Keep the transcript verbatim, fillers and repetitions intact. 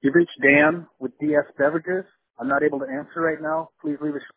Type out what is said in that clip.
You've reached Dan with D S Beverages. I'm not able to answer right now. Please leave a